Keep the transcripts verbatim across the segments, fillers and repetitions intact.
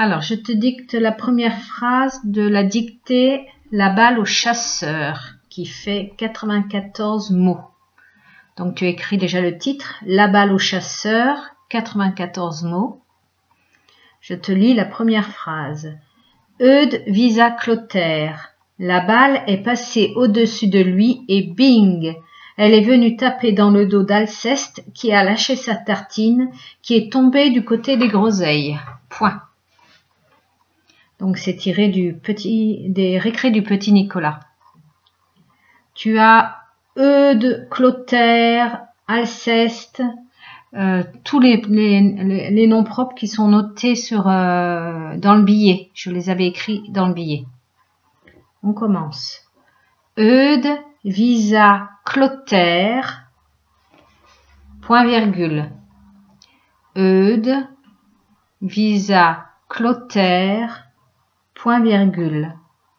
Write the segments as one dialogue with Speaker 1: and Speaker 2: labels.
Speaker 1: Alors, je te dicte la première phrase de la dictée La balle au chasseur, qui fait quatre-vingt-quatorze mots. Donc, tu écris déjà le titre, La balle au chasseur, quatre-vingt-quatorze mots. Je te lis la première phrase. Eudes visa Clotaire. La balle est passée au-dessus de lui et bing! Elle est venue taper dans le dos d'Alceste qui a lâché sa tartine, qui est tombée du côté des groseilles. Point. Donc, c'est tiré du petit, des récrés du petit Nicolas. Tu as Eudes, Clotaire, Alceste, euh, tous les, les, les, les noms propres qui sont notés sur, euh, dans le billet. Je les avais écrits dans le billet. On commence. Eudes visa Clotaire, point virgule. Eudes visa Clotaire, point virgule.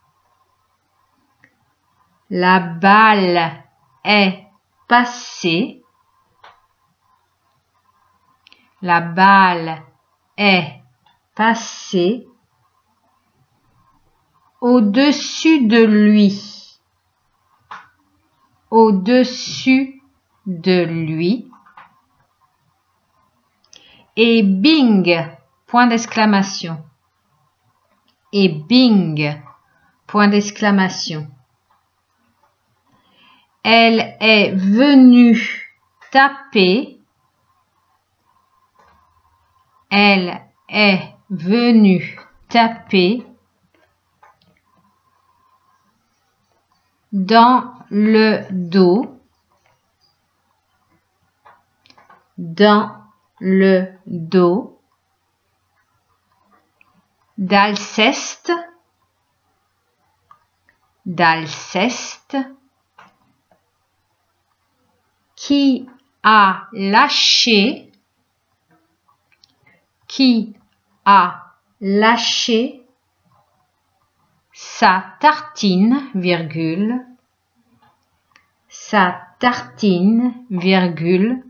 Speaker 1: La balle est passée. La balle est passée au-dessus de lui. Au-dessus de lui. Et bing, point d'exclamation. Et bing, point d'exclamation. Elle est venue taper. Elle est venue taper dans le dos. Dans le dos d'Alceste. D'Alceste. Qui a lâché, qui a lâché sa tartine, virgule, sa tartine, virgule,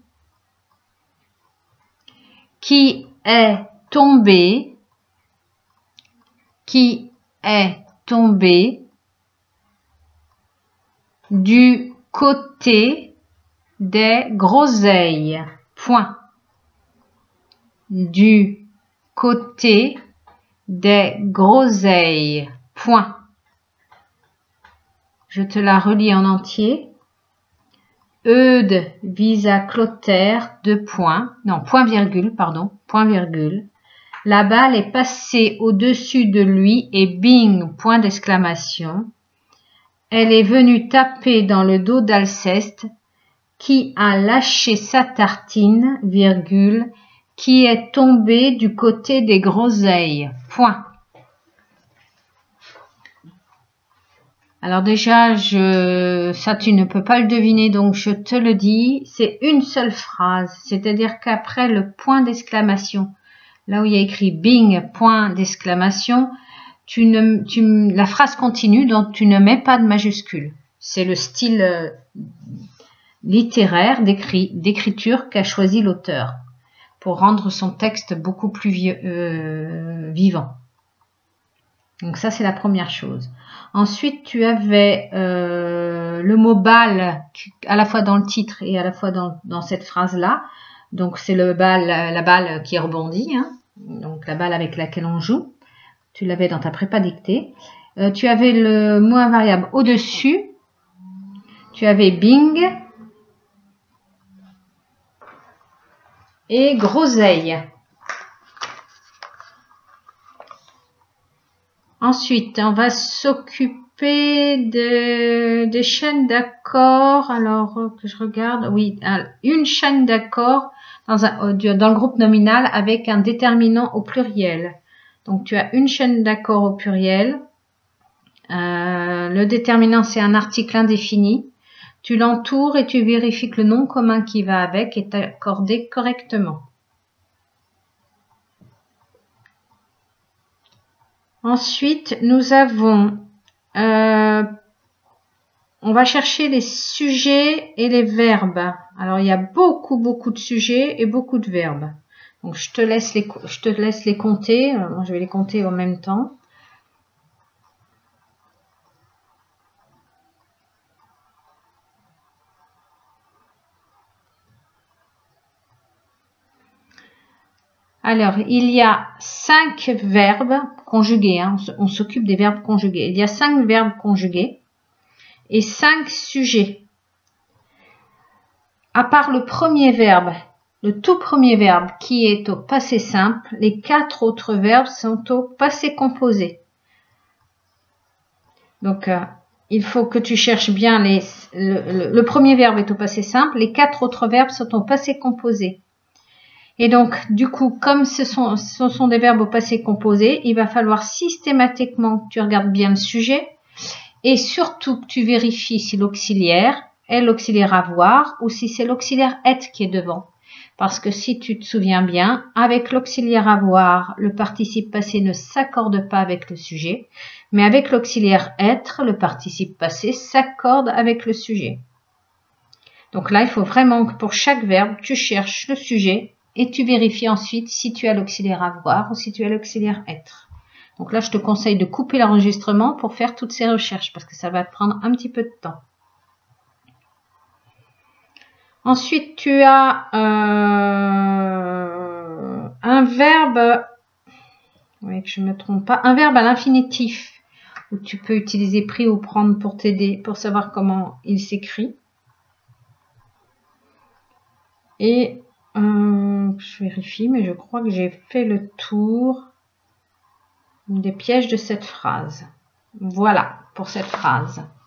Speaker 1: qui est tombé, qui est tombé du côté des groseilles, point. Du côté des groseilles, point. Je te la relis en entier. Eudes visa Clotaire, deux points, non, point virgule, pardon, point virgule. La balle est passée au-dessus de lui et bing, point d'exclamation. Elle est venue taper dans le dos d'Alceste, qui a lâché sa tartine, virgule, qui est tombé du côté des groseilles, point. Alors déjà, je, ça tu ne peux pas le deviner, donc je te le dis, c'est une seule phrase, c'est-à-dire qu'après le point d'exclamation, là où il y a écrit bing, point d'exclamation, tu ne, tu, la phrase continue, donc tu ne mets pas de majuscule. C'est le style euh, littéraire d'écrit, d'écriture qu'a choisi l'auteur pour rendre son texte beaucoup plus vi euh, vivant. Donc ça, c'est la première chose. Ensuite, tu avais euh, le mot balle à la fois dans le titre et à la fois dans, dans cette phrase-là. Donc c'est le balle, la balle qui rebondit, hein. Donc la balle avec laquelle on joue. Tu l'avais dans ta prépa dictée. Euh, tu avais le mot invariable au-dessus. Tu avais bing et groseille. Ensuite, on va s'occuper de, des chaînes d'accords. Alors, que je regarde. Oui, une chaîne d'accords dans, un, dans le groupe nominal avec un déterminant au pluriel. Donc, tu as une chaîne d'accords au pluriel. Euh, le déterminant, c'est un article indéfini. Tu l'entoures et tu vérifies que le nom commun qui va avec est accordé correctement. Ensuite, nous avons, euh, on va chercher les sujets et les verbes. Alors, il y a beaucoup, beaucoup de sujets et beaucoup de verbes. Donc, je te laisse les, je te laisse les compter. Moi, je vais les compter en même temps. Alors, il y a cinq verbes conjugués. Hein. On s'occupe des verbes conjugués. Il y a cinq verbes conjugués et cinq sujets. À part le premier verbe, le tout premier verbe qui est au passé simple, les quatre autres verbes sont au passé composé. Donc, euh, il faut que tu cherches bien les... Le, le, le premier verbe est au passé simple, les quatre autres verbes sont au passé composé. Et donc, du coup, comme ce sont, ce sont des verbes au passé composé, il va falloir systématiquement que tu regardes bien le sujet et surtout que tu vérifies si l'auxiliaire est l'auxiliaire avoir ou si c'est l'auxiliaire être qui est devant. Parce que si tu te souviens bien, avec l'auxiliaire avoir, le participe passé ne s'accorde pas avec le sujet, mais avec l'auxiliaire être, le participe passé s'accorde avec le sujet. Donc là, il faut vraiment que pour chaque verbe, tu cherches le sujet et tu vérifies ensuite si tu as l'auxiliaire avoir ou si tu as l'auxiliaire être. Donc là, je te conseille de couper l'enregistrement pour faire toutes ces recherches parce que ça va te prendre un petit peu de temps. Ensuite, tu as euh, un verbe, oui, que je ne me trompe pas, un verbe à l'infinitif où tu peux utiliser pris ou prendre pour t'aider, pour savoir comment il s'écrit. Et euh, je vérifie, mais je crois que j'ai fait le tour des pièges de cette phrase. Voilà pour cette phrase.